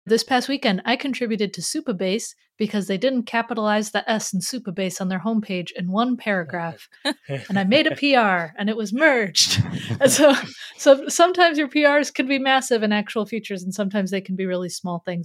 This past weekend, I contributed to Supabase because they didn't capitalize the S in Supabase on their homepage in one paragraph. And I made a PR and it was merged. And so sometimes your PRs can be massive in actual features and sometimes they can be really small things.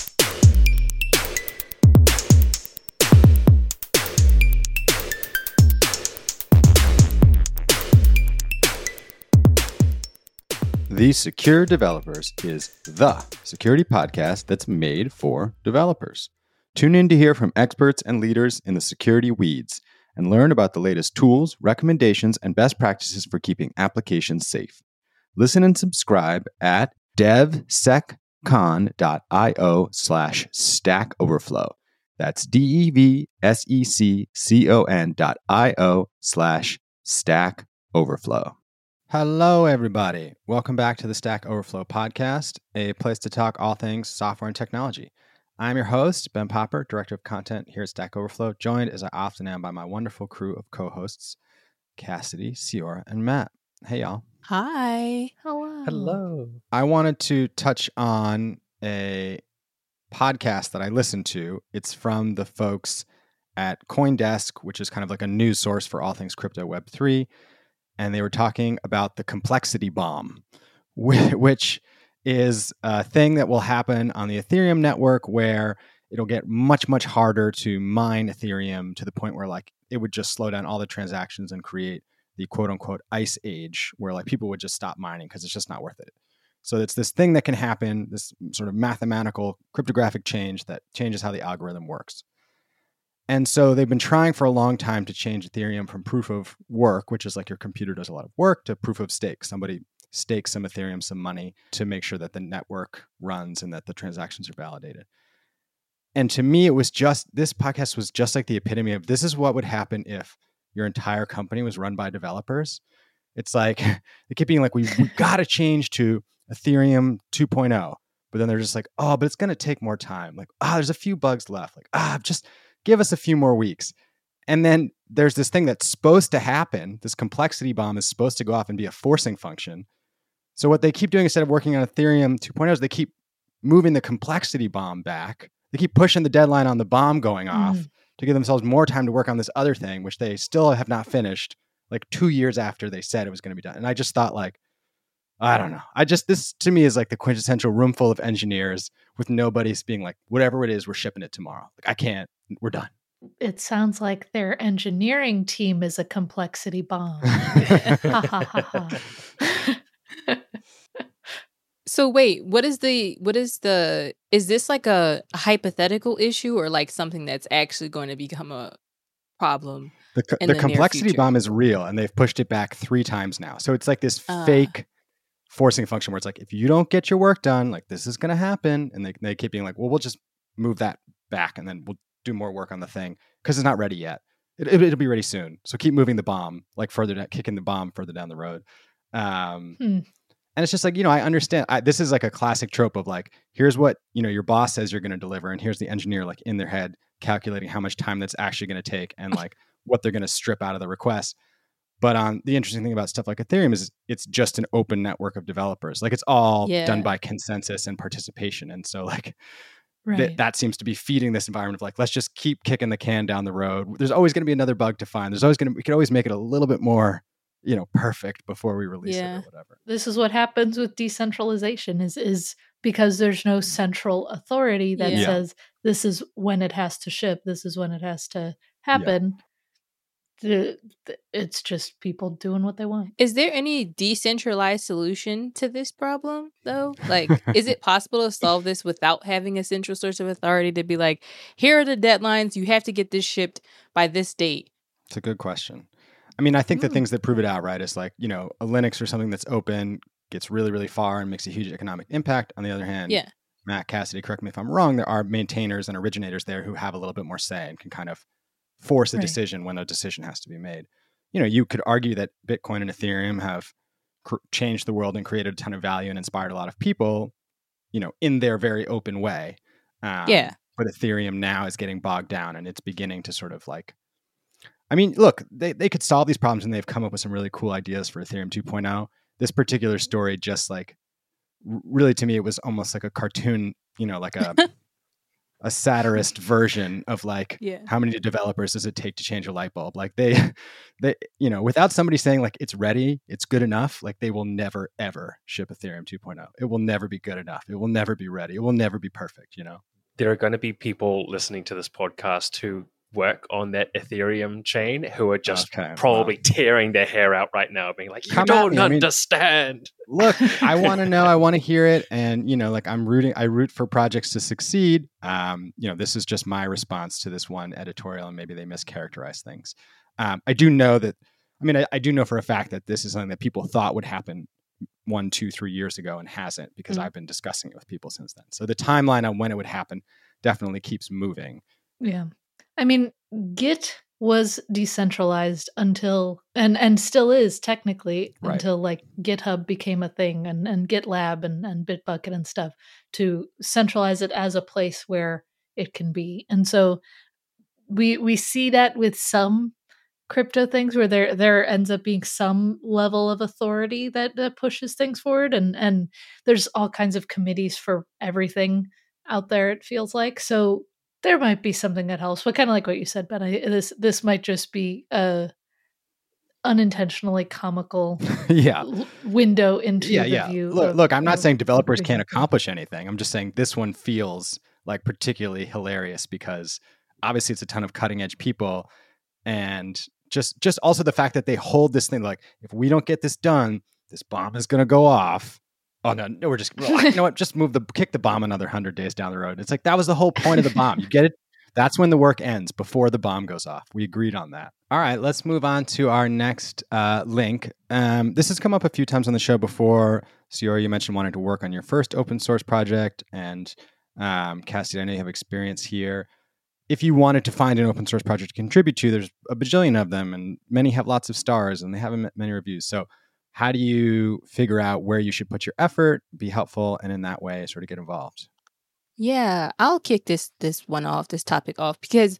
The Secure Developers is the security podcast that's made for developers. Tune in to hear from experts and leaders in the security weeds and learn about the latest tools, recommendations, and best practices for keeping applications safe. Listen and subscribe at devseccon.io/Stack Overflow. That's DEVSECCON.io/Stack Overflow. Hello, everybody. Welcome back to the Stack Overflow podcast, a place to talk all things software and technology. I'm your host, Ben Popper, Director of Content here at Stack Overflow, joined as I often am by my wonderful crew of co-hosts, Cassidy, Siora, and Matt. Hey, y'all. Hi. Hello. I wanted to touch on a podcast that I listened to. It's from the folks at CoinDesk, which is kind of like a news source for all things crypto Web3. And they were talking about the complexity bomb, which is a thing that will happen on the Ethereum network where it'll get much, much harder to mine Ethereum to the point where like it would just slow down all the transactions and create the quote unquote ice age where like people would just stop mining because it's just not worth it. So it's this thing that can happen, this sort of mathematical cryptographic change that changes how the algorithm works. And so they've been trying for a long time to change Ethereum from proof of work, which is like your computer does a lot of work, to proof of stake. Somebody stakes some Ethereum, some money to make sure that the network runs and that the transactions are validated. And to me, this podcast was just like the epitome of this is what would happen if your entire company was run by developers. It's like, they keep being like, we got to change to Ethereum 2.0. But then they're just like, oh, but it's going to take more time. Like, there's a few bugs left. Like, just give us a few more weeks. And then there's this thing that's supposed to happen. This complexity bomb is supposed to go off and be a forcing function. So what they keep doing instead of working on Ethereum 2.0 is they keep moving the complexity bomb back. They keep pushing the deadline on the bomb going off to give themselves more time to work on this other thing, which they still have not finished like 2 years after they said it was going to be done. And I just thought like, I don't know. This to me is like the quintessential room full of engineers with nobody's being like, whatever it is, we're shipping it tomorrow. Like, I can't, we're done. It sounds like their engineering team is a complexity bomb. Ha ha ha ha. So wait, is this like a hypothetical issue or like something that's actually going to become a problem? The complexity bomb is real and they've pushed it back 3 times now. So it's like this fake forcing function where it's like, if you don't get your work done, like this is going to happen. And they keep being like, well, we'll just move that back and then we'll do more work on the thing because it's not ready yet. It'll be ready soon. So keep moving the bomb, like kicking the bomb further down the road. And it's just like, I understand. This is like a classic trope of like, here's what, your boss says you're going to deliver. And here's the engineer like in their head calculating how much time that's actually going to take and like what they're going to strip out of the request. But the interesting thing about stuff like Ethereum is it's just an open network of developers. Like it's all done by consensus and participation. And so like that seems to be feeding this environment of like, let's just keep kicking the can down the road. There's always going to be another bug to find. We could always make it a little bit more, perfect before we release it or whatever. This is what happens with decentralization is because there's no central authority that says this is when it has to ship. This is when it has to happen. Yeah. It's just people doing what they want. Is there any decentralized solution to this problem, though? Like, is it possible to solve this without having a central source of authority to be like, here are the deadlines, you have to get this shipped by this date? It's a good question. I mean, I think the things that prove it out, right, is like, a Linux or something that's open gets really, really far and makes a huge economic impact. On the other hand, Matt, Cassidy, correct me if I'm wrong, there are maintainers and originators there who have a little bit more say and can kind of force a decision when a decision has to be made. You could argue that Bitcoin and Ethereum have changed the world and created a ton of value and inspired a lot of people, in their very open way. But Ethereum now is getting bogged down and it's beginning to sort of like, I mean, look, they could solve these problems and they've come up with some really cool ideas for Ethereum 2.0. This particular story just like really, to me, it was almost like a cartoon, like a satirist version of like, Yeah. how many developers does it take to change a light bulb? Like they, without somebody saying like it's ready, it's good enough, like they will never ever ship Ethereum 2.0. It will never be good enough. It will never be ready. It will never be perfect. There are going to be people listening to this podcast who work on that Ethereum chain who are just probably tearing their hair out right now, being like, "You don't understand." Look, I want to know. I want to hear it, and like I root for projects to succeed. This is just my response to this one editorial, and maybe they mischaracterize things. I do know that. I do know for a fact that this is something that people thought would happen 1, 2, 3 years ago and hasn't, because I've been discussing it with people since then. So the timeline on when it would happen definitely keeps moving. Yeah. Git was decentralized until, and still is technically, Right. until like GitHub became a thing, and GitLab and Bitbucket and stuff, to centralize it as a place where it can be. And so we see that with some crypto things where there ends up being some level of authority that pushes things forward, and there's all kinds of committees for everything out there, it feels like. So there might be something that helps, but kind of like what you said, Ben, this might just be a unintentionally comical window into the view. Look, I'm not saying developers can't accomplish anything. I'm just saying this one feels like particularly hilarious because obviously it's a ton of cutting edge people, and just also the fact that they hold this thing like, if we don't get this done, this bomb is going to go off. Oh no, we're just, just kick the bomb another 100 days down the road. It's like, that was the whole point of the bomb. You get it? That's when the work ends, before the bomb goes off. We agreed on that. All right, let's move on to our next link. This has come up a few times on the show before. Siori, you mentioned wanting to work on your first open source project, and Cassie, I know you have experience here. If you wanted to find an open source project to contribute to, there's a bajillion of them, and many have lots of stars, and they haven't many reviews. So how do you figure out where you should put your effort, be helpful, and in that way sort of get involved? Yeah, I'll kick this topic off, because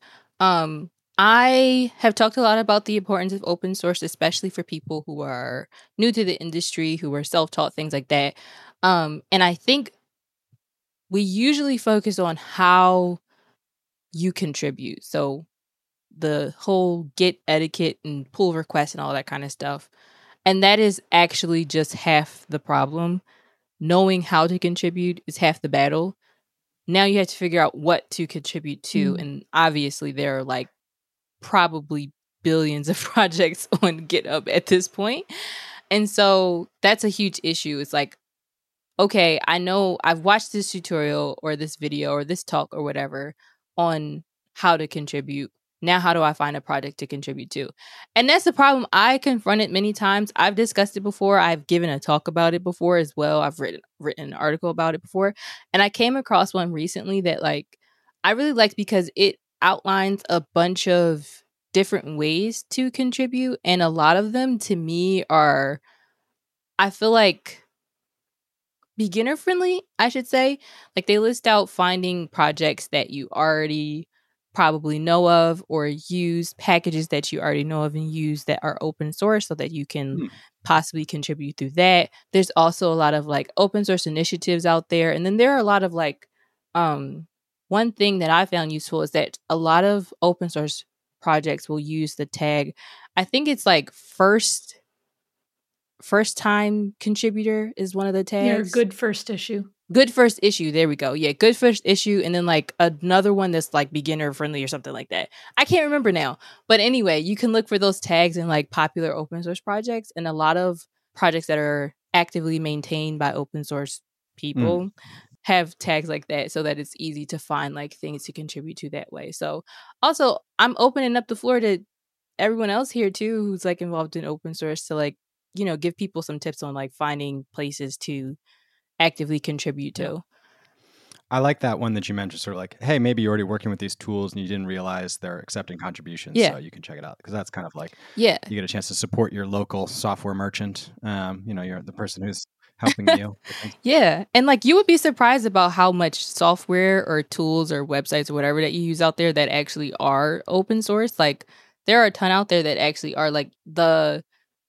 I have talked a lot about the importance of open source, especially for people who are new to the industry, who are self-taught, things like that. And I think we usually focus on how you contribute. So the whole Git etiquette and pull requests and all that kind of stuff. And that is actually just half the problem. Knowing how to contribute is half the battle. Now you have to figure out what to contribute to. And obviously there are like probably billions of projects on GitHub at this point. And so that's a huge issue. It's like, okay, I know I've watched this tutorial or this video or this talk or whatever on how to contribute. Now, how do I find a project to contribute to? And that's the problem I confronted many times. I've discussed it before. I've given a talk about it before as well. I've written an article about it before. And I came across one recently that like I really liked, because it outlines a bunch of different ways to contribute. And a lot of them to me are, I feel like, beginner friendly, I should say. Like they list out finding projects that you already probably know of, or use packages that you already know of and use that are open source so that you can possibly contribute through that. There's also a lot of like open source initiatives out there. And then there are a lot of like, one thing that I found useful is that a lot of open source projects will use the tag, I think it's like first time contributor is one of the tags. Yeah, good first issue. Good first issue. There we go. Yeah, good first issue. And then like another one that's like beginner friendly or something like that. I can't remember now. But anyway, you can look for those tags in like popular open source projects. And a lot of projects that are actively maintained by open source people have tags like that, so that it's easy to find like things to contribute to that way. So also, I'm opening up the floor to everyone else here too who's like involved in open source to like, give people some tips on like finding places to actively contribute to. I like that one that you mentioned, sort of like, hey, maybe you're already working with these tools and you didn't realize they're accepting contributions. So you can check it out, because that's kind of like, you get a chance to support your local software merchant. You're the person who's helping you. Yeah. And like, you would be surprised about how much software or tools or websites or whatever that you use out there that actually are open source. Like there are a ton out there that actually are like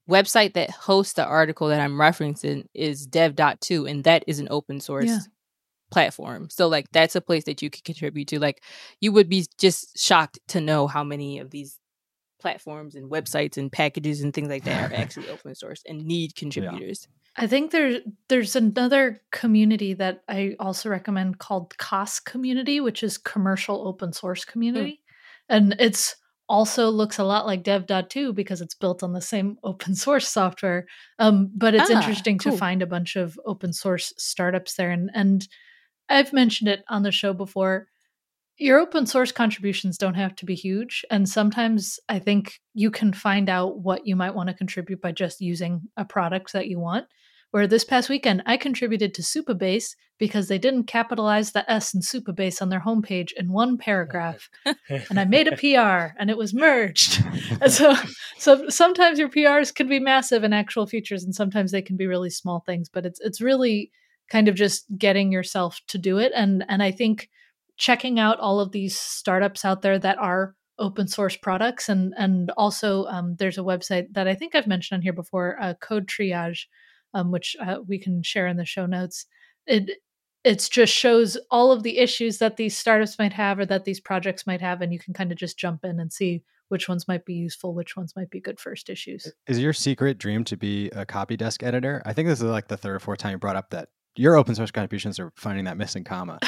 website that hosts the article that I'm referencing is dev.to, and that is an open source platform. So like that's a place that you could contribute to. Like you would be just shocked to know how many of these platforms and websites and packages and things like that are actually open source and need contributors. I think there's another community that I also recommend called COS Community, which is Commercial Open Source Community. And it's also looks a lot like dev.to because it's built on the same open source software. But it's interesting to find a bunch of open source startups there. And I've mentioned it on the show before. Your open source contributions don't have to be huge. And sometimes I think you can find out what you might want to contribute by just using a product that you want. Where this past weekend, I contributed to Supabase because they didn't capitalize the S in Supabase on their homepage in one paragraph. And I made a PR and it was merged. And so sometimes your PRs can be massive in actual features and sometimes they can be really small things. But it's really kind of just getting yourself to do it. And I think checking out all of these startups out there that are open source products. And also there's a website that I think I've mentioned on here before, Code Triage, which we can share in the show notes. It just shows all of the issues that these startups might have or that these projects might have. And you can kind of just jump in and see which ones might be useful, which ones might be good first issues. Is your secret dream to be a copy desk editor? I think this is like the third or fourth time you brought up that your open source contributions are finding that missing comma.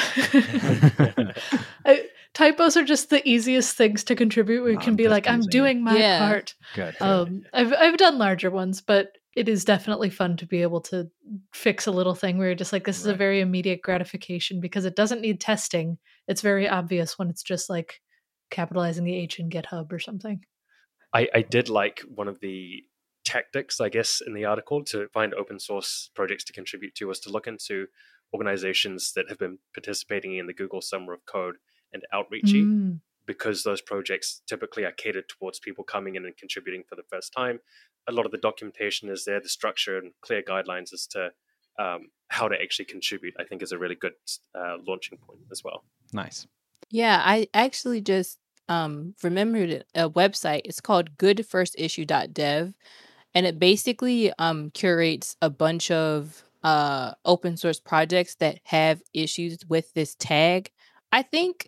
Typos are just the easiest things to contribute. We can be like, I'm doing my part. Good. I've done larger ones, but it is definitely fun to be able to fix a little thing where you're just like, this is a very immediate gratification because it doesn't need testing. It's very obvious when it's just like capitalizing the H in GitHub or something. I did like one of the tactics, I guess, in the article to find open source projects to contribute to was to look into organizations that have been participating in the Google Summer of Code and Outreachy, because those projects typically are catered towards people coming in and contributing for the first time. A lot of the documentation is there, the structure and clear guidelines as to how to actually contribute, I think is a really good launching point as well. Nice. Yeah, I actually just remembered a website. It's called goodfirstissue.dev. And it basically curates a bunch of open source projects that have issues with this tag, I think.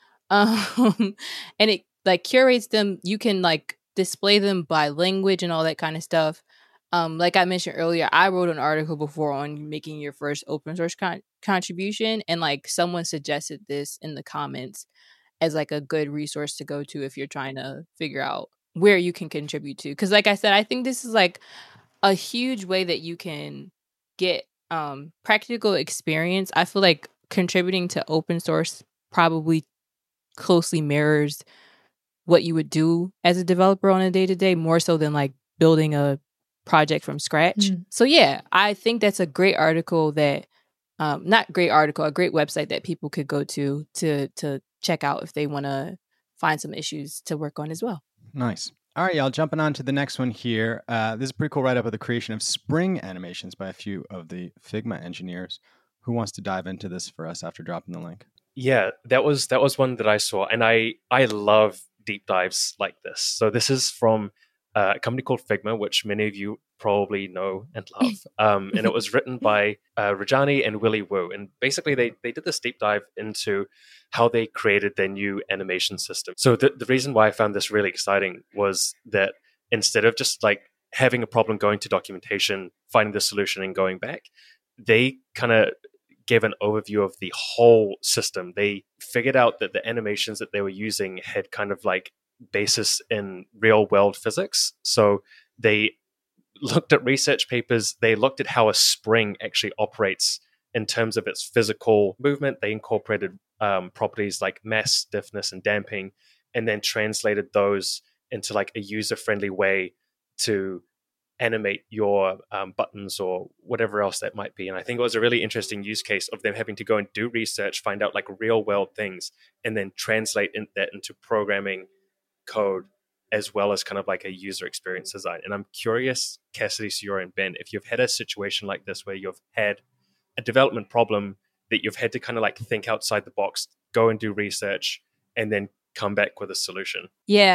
And it like curates them. You can like display them by language and all that kind of stuff. Like I mentioned earlier, I wrote an article before on making your first open source contribution. And like someone suggested this in the comments as like a good resource to go to if you're trying to figure out where you can contribute to. Because like I said, I think this is like a huge way that you can get practical experience. I feel like contributing to open source probably closely mirrors what you would do as a developer on a day-to-day, more so than like building a project from scratch. So yeah, I think that's a great article that a great website that people could go to check out if they want to find some issues to work on as well. Nice. All right, y'all, jumping on to the next one here. This is a pretty cool write-up of the creation of spring animations by a few of the Figma engineers. Who wants to dive into this for us after dropping the link? Yeah, that was one that I saw, and I love deep dives like this. So this is from a company called Figma, which many of you probably know and love. And it was written by Rajani and Willy Woo. And basically they did this deep dive into how they created their new animation system. So the reason why I found this really exciting was that instead of just like having a problem going to documentation, finding the solution and going back, they kind of gave an overview of the whole system. They figured out that the animations that they were using had kind of like basis in real world physics. So they looked at research papers. They looked at how a spring actually operates in terms of its physical movement. They incorporated properties like mass, stiffness, and damping, and then translated those into like a user-friendly way to animate your buttons or whatever else that might be. And I think it was a really interesting use case of them having to go and do research, find out like real world things, and then translate that into programming code as well as kind of like a user experience design. And I'm curious, Cassidy, Siora, and Ben, if you've had a situation like this where you've had a development problem that you've had to kind of like think outside the box, go and do research, and then come back with a solution. Yeah.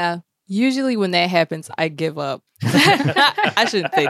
Usually when that happens, I give up. I shouldn't say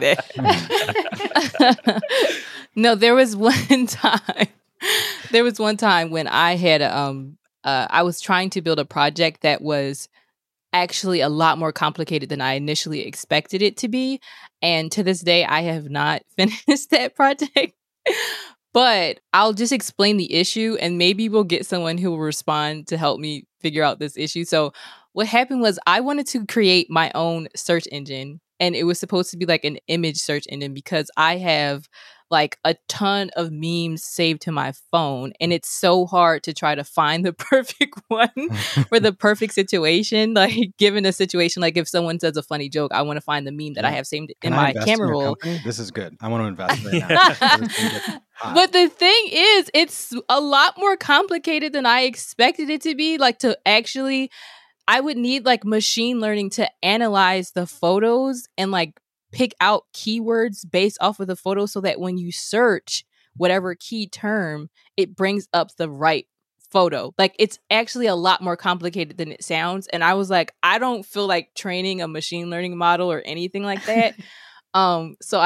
that. No, there was one time. There was one time when I had I was trying to build a project that was actually a lot more complicated than I initially expected it to be. And to this day, I have not finished that project. But I'll just explain the issue and maybe we'll get someone who will respond to help me figure out this issue. So what happened was I wanted to create my own search engine, and it was supposed to be like an image search engine because I have like a ton of memes saved to my phone, and it's so hard to try to find the perfect one for the perfect situation. Like given a situation, like if someone says a funny joke, I want to find the meme that I have saved in my camera roll. This is good. I want to invest right now. But the thing is, it's a lot more complicated than I expected it to be. Like to actually, I would need like machine learning to analyze the photos and like pick out keywords based off of the photo so that when you search whatever key term, it brings up the right photo. Like it's actually a lot more complicated than it sounds. And I was like, I don't feel like training a machine learning model or anything like that. So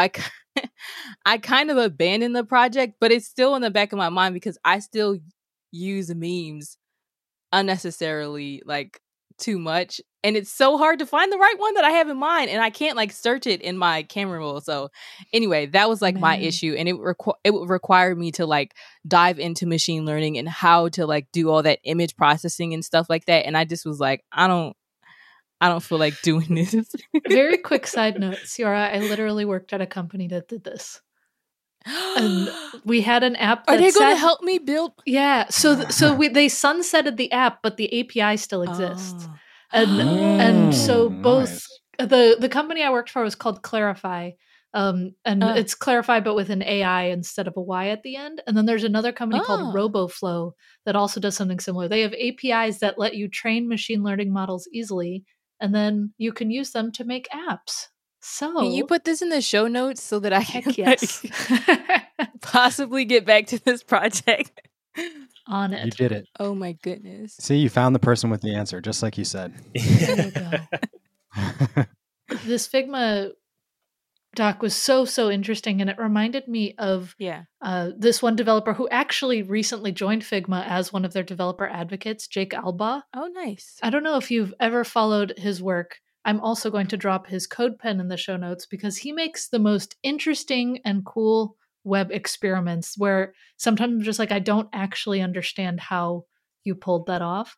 I kind of abandoned the project, but it's still in the back of my mind because I still use memes unnecessarily, like too much, and it's so hard to find the right one that I have in mind, and I can't like search it in my camera roll. So anyway, that was like my issue, and it would require me to like dive into machine learning and how to like do all that image processing and stuff like that, and I just was like, I don't feel like doing this. Very quick side note, Ciara, I literally worked at a company that did this. And we had an app. Are they going to help me build? Yeah. So they sunsetted the app, but the API still exists. And so both the company I worked for was called Clarify. It's Clarify, but with an AI instead of a Y at the end. And then there's another company called RoboFlow that also does something similar. They have APIs that let you train machine learning models easily, and then you can use them to make apps. So can you put this in the show notes so that I can yes. possibly get back to this project? On it. You did it. Oh my goodness. See, you found the person with the answer, just like you said. There you go. This Figma doc was so interesting, and it reminded me of this one developer who actually recently joined Figma as one of their developer advocates, Jake Alba. Oh, nice. I don't know if you've ever followed his work. I'm also going to drop his CodePen in the show notes because he makes the most interesting and cool web experiments where sometimes I'm just like, I don't actually understand how you pulled that off.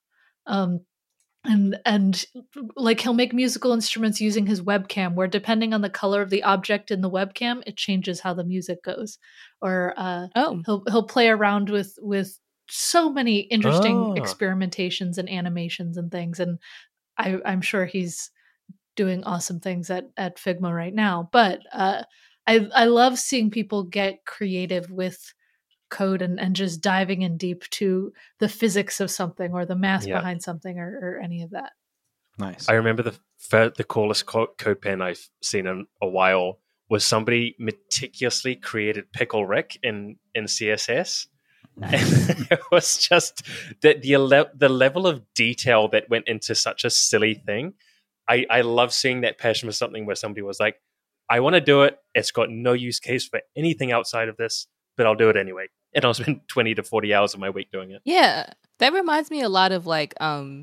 And like he'll make musical instruments using his webcam where depending on the color of the object in the webcam, it changes how the music goes. Or he'll play around with so many interesting experimentations and animations and things. And I'm sure he's doing awesome things at Figma right now. But I love seeing people get creative with code and just diving in deep to the physics of something or the math behind something or any of that. Nice. I remember the coolest code pen I've seen in a while was somebody meticulously created Pickle Rick in CSS. Nice. And it was just the level of detail that went into such a silly thing. I love seeing that passion for something where somebody was like, I want to do it. It's got no use case for anything outside of this, but I'll do it anyway. And I'll spend 20 to 40 hours of my week doing it. Yeah. That reminds me a lot of like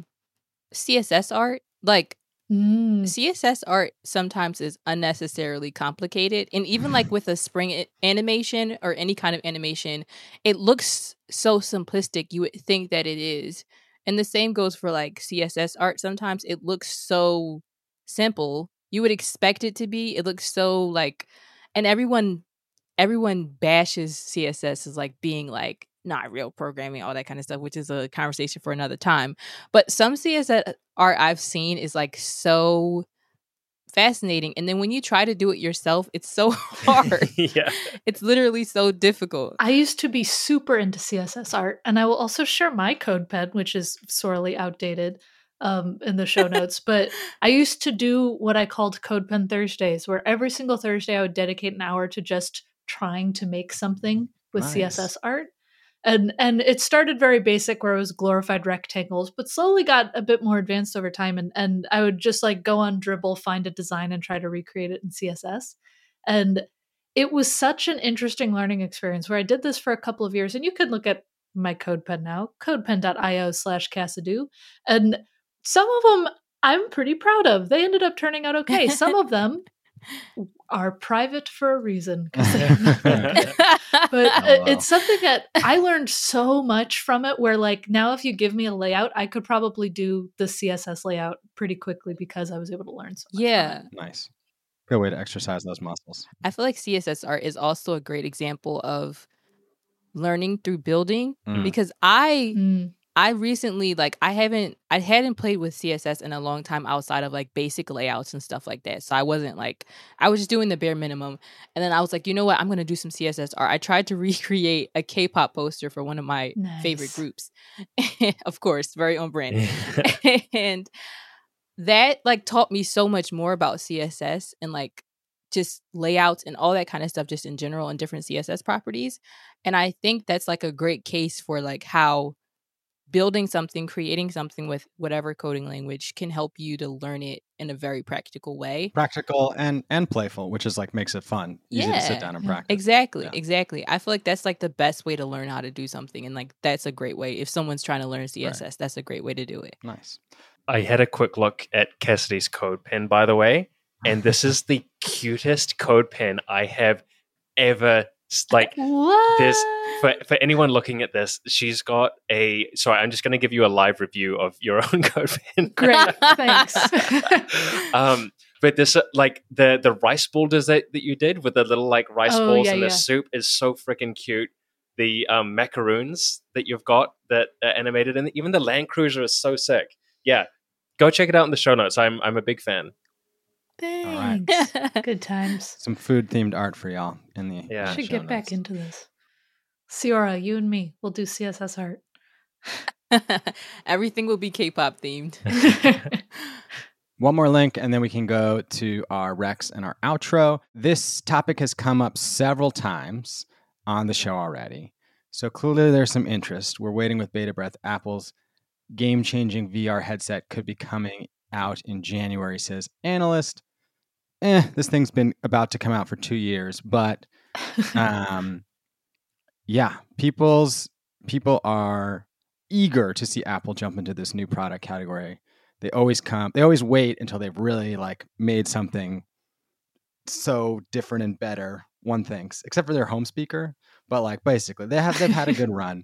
CSS art. Like CSS art sometimes is unnecessarily complicated. And even like with a spring animation or any kind of animation, it looks so simplistic. You would think that it is. And the same goes for like CSS art. Sometimes it looks so simple. You would expect it to be. It looks so like, and everyone bashes CSS as like being like not real programming, all that kind of stuff, which is a conversation for another time. But some CSS art I've seen is like so fascinating. And then when you try to do it yourself, it's so hard. Yeah. It's literally so difficult. I used to be super into CSS art, and I will also share my CodePen, which is sorely outdated, in the show notes. But I used to do what I called CodePen Thursdays, where every single Thursday I would dedicate an hour to just trying to make something with CSS art. And it started very basic where it was glorified rectangles, but slowly got a bit more advanced over time. And I would just like go on Dribbble, find a design and try to recreate it in CSS. And it was such an interesting learning experience where I did this for a couple of years. And you could look at my CodePen now, codepen.io/Cassidy. And some of them I'm pretty proud of. They ended up turning out okay. Some of them are private for a reason. But it's something that I learned so much from it where like now if you give me a layout, I could probably do the CSS layout pretty quickly because I was able to learn so much from it. Nice. Good way to exercise those muscles. I feel like CSS art is also a great example of learning through building because I recently like I hadn't played with CSS in a long time outside of like basic layouts and stuff like that. So I wasn't like I was just doing the bare minimum. And then I was like, you know what? I'm gonna do some CSS art. I tried to recreate a K-pop poster for one of my favorite groups. Of course, very on brand. And that like taught me so much more about CSS and like just layouts and all that kind of stuff just in general and different CSS properties. And I think that's like a great case for like how building something, creating something with whatever coding language can help you to learn it in a very practical way. Practical and playful, which is like makes it fun. Easy to sit down and practice. Exactly. I feel like that's like the best way to learn how to do something. And like that's a great way. If someone's trying to learn CSS, that's a great way to do it. Nice. I had a quick look at Cassidy's CodePen, by the way, and this is the cutest CodePen I have ever like. There's for anyone looking at this, she's got a. Sorry, I'm just going to give you a live review of your own CodePen. Great, thanks. But this like the rice ball that you did with the little like rice balls and the soup is so freaking cute. The macaroons that you've got that are animated and even the Land Cruiser is so sick. Yeah, go check it out in the show notes. I'm a big fan. Thanks. Right. Good times. Some food themed art for y'all in the I should get back into this. Ciora, you and me, we'll do CSS art. Everything will be K-pop themed. One more link, and then we can go to our Rex and our outro. This topic has come up several times on the show already. So clearly there's some interest. We're waiting with bated breath. Apple's game-changing VR headset could be coming out in January, says analyst. This thing's been about to come out for 2 years, but yeah, people are eager to see Apple jump into this new product category. They always wait until they've really like made something so different and better, one thinks, except for their home speaker. But like basically they've had a good run.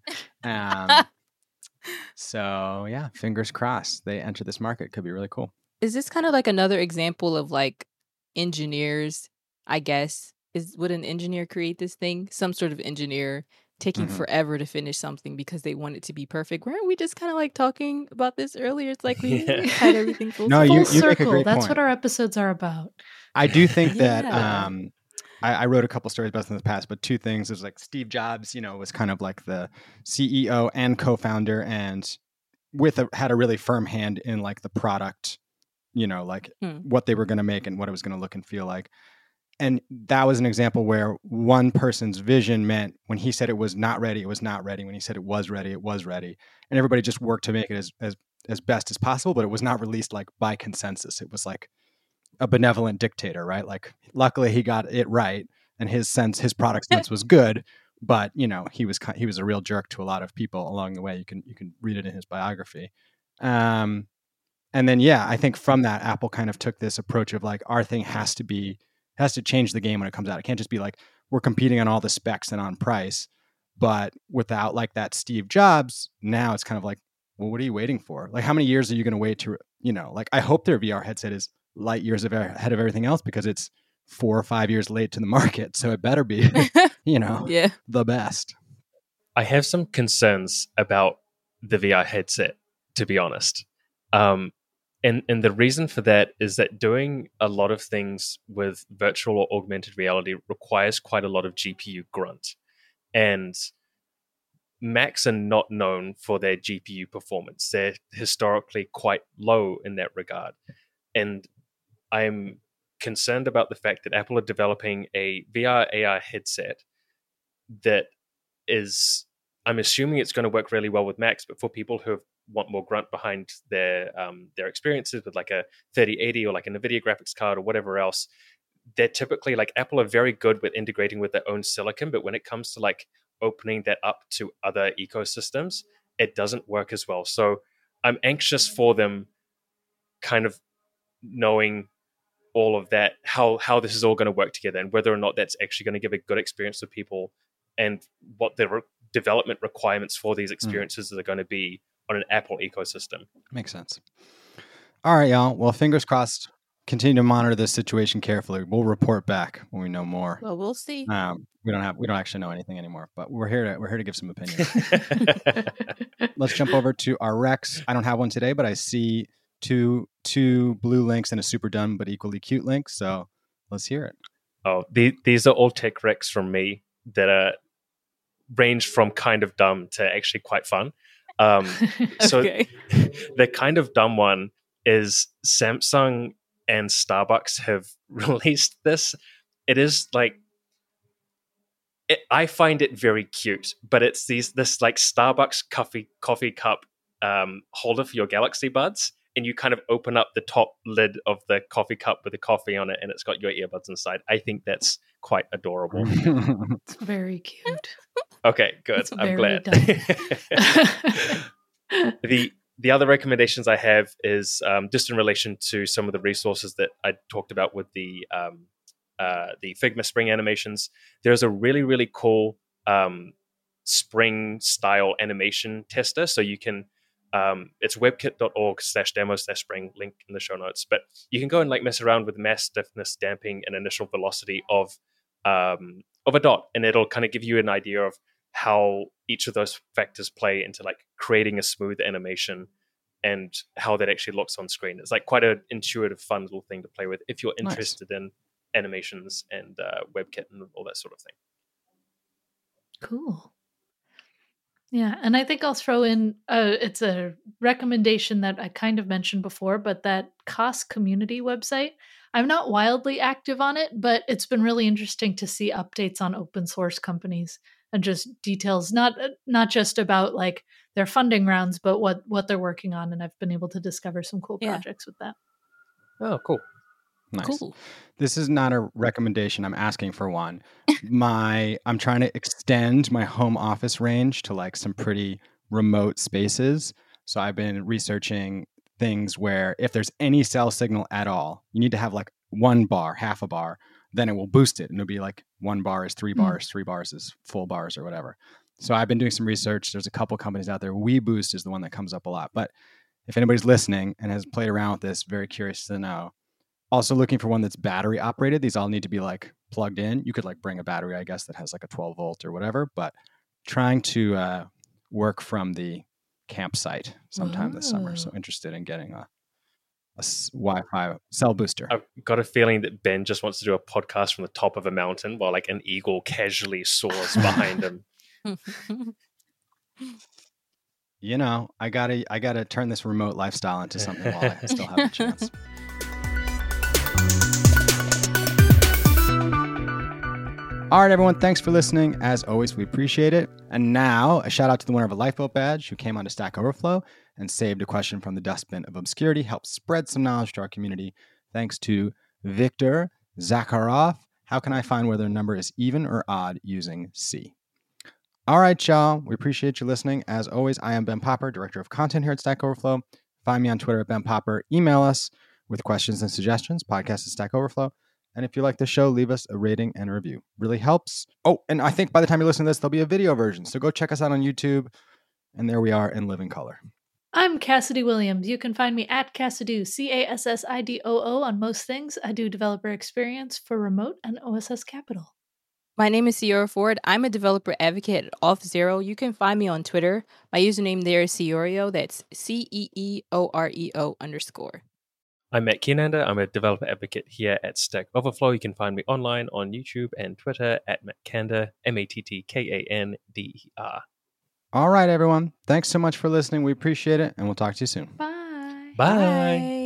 So yeah, fingers crossed they enter this market. Could be really cool. Is this kind of like another example of like engineers, I guess? Would an engineer create this thing? Some sort of engineer taking forever to finish something because they want it to be perfect. Weren't we just kind of like talking about this earlier? It's like we had everything full circle. You circle. Make a great That's point. What our episodes are about. I do think that I wrote a couple stories about this in the past, but two things is like Steve Jobs, was kind of like the CEO and co-founder and had a really firm hand in like the product, what they were going to make and what it was going to look and feel like. And that was an example where one person's vision meant when he said it was not ready, it was not ready. When he said it was ready, it was ready. And everybody just worked to make it as best as possible, but it was not released like by consensus. It was like a benevolent dictator, right? Like luckily he got it right and his product sense was good, but he was a real jerk to a lot of people along the way. You can read it in his biography. And then, I think from that, Apple kind of took this approach of like, our thing has to change the game when it comes out. It can't just be like, we're competing on all the specs and on price, but without like that Steve Jobs, now it's kind of like, well, what are you waiting for? Like, how many years are you going to wait to, like, I hope their VR headset is light years ahead of everything else because it's 4 or 5 years late to the market. So it better be, the best. I have some concerns about the VR headset, to be honest. And the reason for that is that doing a lot of things with virtual or augmented reality requires quite a lot of GPU grunt. And Macs are not known for their GPU performance. They're historically quite low in that regard. And I'm concerned about the fact that Apple are developing a VR AR headset that is I'm assuming it's going to work really well with Macs, but for people who want more grunt behind their experiences with like a 3080 or like a NVIDIA graphics card or whatever else, they're typically like Apple are very good with integrating with their own silicon, but when it comes to like opening that up to other ecosystems, it doesn't work as well. So I'm anxious for them kind of knowing all of that, how this is all going to work together and whether or not that's actually going to give a good experience to people and what the development requirements for these experiences are going to be on an Apple ecosystem. Makes sense. All right, y'all. Well, fingers crossed. Continue to monitor this situation carefully. We'll report back when we know more. Well, we'll see. We don't actually know anything anymore, but we're here to give some opinions. Let's jump over to our Rex. I don't have one today, but I see two blue links and a super dumb but equally cute link. So let's hear it. Oh, these are all tech Rex from me that are ranged from kind of dumb to actually quite fun. So the kind of dumb one is Samsung and Starbucks have released this. It is like, I find it very cute, but it's this like Starbucks coffee cup holder for your Galaxy Buds, and you kind of open up the top lid of the coffee cup with the coffee on it, and it's got your earbuds inside. I think that's quite adorable. It's very cute. Okay, good. It's I'm very glad. The other recommendations I have is just in relation to some of the resources that I talked about with the Figma Spring animations. There's a really, really cool Spring style animation tester. So you can, it's webkit.org/demo/spring, link in the show notes. But you can go and like mess around with mass stiffness, damping, and initial velocity of a dot, and it'll kind of give you an idea of how each of those factors play into like creating a smooth animation and how that actually looks on screen. It's like quite an intuitive, fun little thing to play with if you're interested in animations and WebKit and all that sort of thing. Cool. Yeah, and I think I'll throw in, it's a recommendation that I kind of mentioned before, but that COS community website, I'm not wildly active on it, but it's been really interesting to see updates on open source companies and just details, not just about like their funding rounds, but what they're working on. And I've been able to discover some cool projects with that. Oh, cool. Nice. Cool. This is not a recommendation. I'm asking for one. I'm trying to extend my home office range to like some pretty remote spaces. So I've been researching things where if there's any cell signal at all, you need to have like 1 bar, half a bar, then it will boost it. And it'll be like 1 bar is 3 bars, 3 bars is full bars or whatever. So I've been doing some research. There's a couple companies out there. WeBoost is the one that comes up a lot. But if anybody's listening and has played around with this, very curious to know. Also looking for one that's battery operated. These all need to be like plugged in. You could like bring a battery, I guess, that has like a 12 volt or whatever, but trying to work from the campsite sometime this summer. So interested in getting a Wi-Fi cell booster. I've got a feeling that Ben just wants to do a podcast from the top of a mountain while like an eagle casually soars behind him. You know, I gotta turn this remote lifestyle into something while I still have a chance. All right, everyone. Thanks for listening. As always, we appreciate it. And now, a shout out to the winner of a Lifeboat badge who came onto Stack Overflow and saved a question from the dustbin of obscurity, helped spread some knowledge to our community. Thanks to Victor Zakharov. How can I find whether a number is even or odd using C? All right, y'all. We appreciate you listening. As always, I am Ben Popper, Director of Content here at Stack Overflow. Find me on Twitter at Ben Popper. Email us with questions and suggestions, podcast@Stack Overflow. And if you like the show, leave us a rating and a review. Really helps. Oh, and I think by the time you listen to this, there'll be a video version. So go check us out on YouTube. And there we are in living color. I'm Cassidy Williams. You can find me at Cassidoo, CASSIDOO on most things. I do developer experience for Remote and OSS Capital. My name is Ciora Ford. I'm a developer advocate at Auth0. You can find me on Twitter. My username there is Ciorio. That's CEEOREO_. I'm Matt Keenander. I'm a developer advocate here at Stack Overflow. You can find me online on YouTube and Twitter at Matt Kander, MATTKANDER. All right, everyone. Thanks so much for listening. We appreciate it, and we'll talk to you soon. Bye. Bye.